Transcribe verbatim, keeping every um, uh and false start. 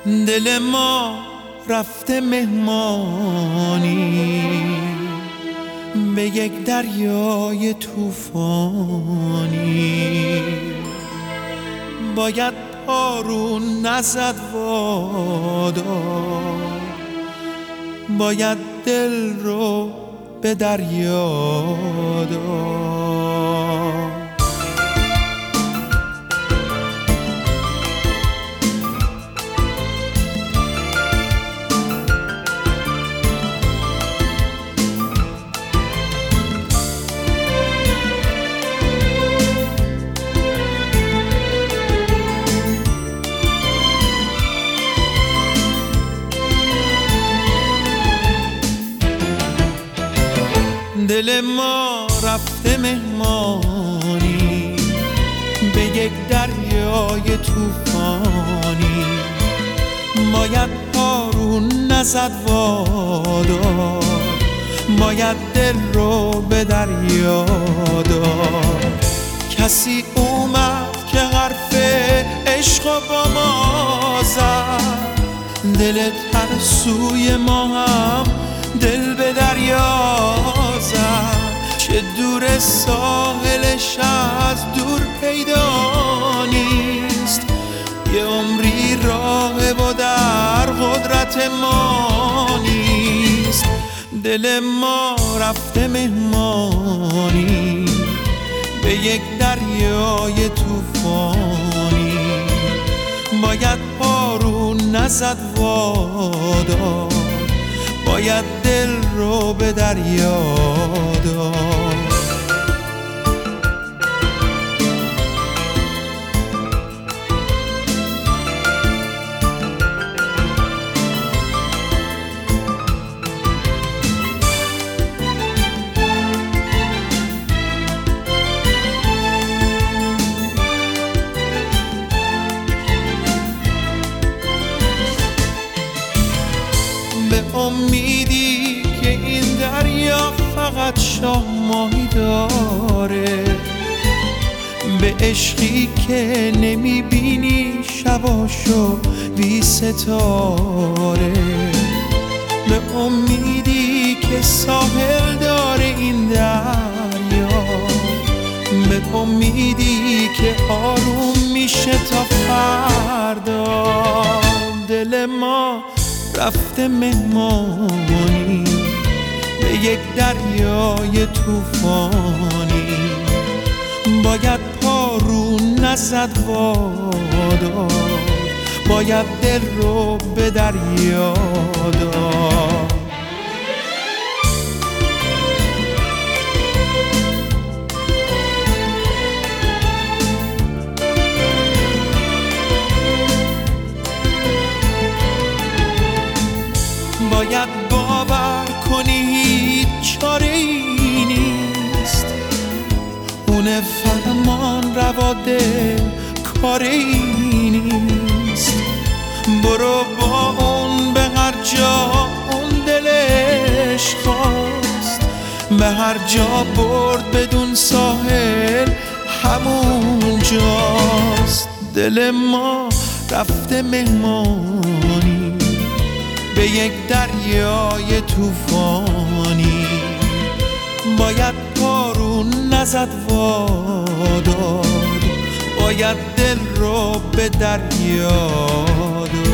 دل ما رفته مهمانی به یک دریای طوفانی. باید بارون نزد وادار، باید دل رو به دریا داد. دل ما رفته مهمانی به یک دریای طوفانی. باید بارون نزد وادار، باید دل رو به دریا داد. کسی اومد که حرف عشق با ما زد، دل ترسوی ما هم دل به دریا زد. چه دور ساحلش از دور پیدا نیست، یه عمری راه و در قدرت ما نیست. دل ما رفته مهمانی به یک دریای طوفانی. باید بارون نزد وادار، باید دل رو به دریا داد. به امیدی که این دریا فقط شاه ماهی داره، به عشقی که نمیبینی شباشو بی ستاره، به امیدی که ساحل داره این دریا، به امیدی که آروم میشه تا فردا. دل ما رفته مهمانی به یک دریای طوفانی. باید بارون نزد وادار، باید دل رو به دریا داد. باید باور کنی هیچ چاره ای نیست، اون فرمان روا دل کاره ای نیست. برو با اون به هر جا اون دلش خواست، به هر جا برد بدون ساحل همون جاست. دل ما رفته مهمانی به یک دریای طوفانی. باید بارون نزد وادار، باید دل رو به دریا داد.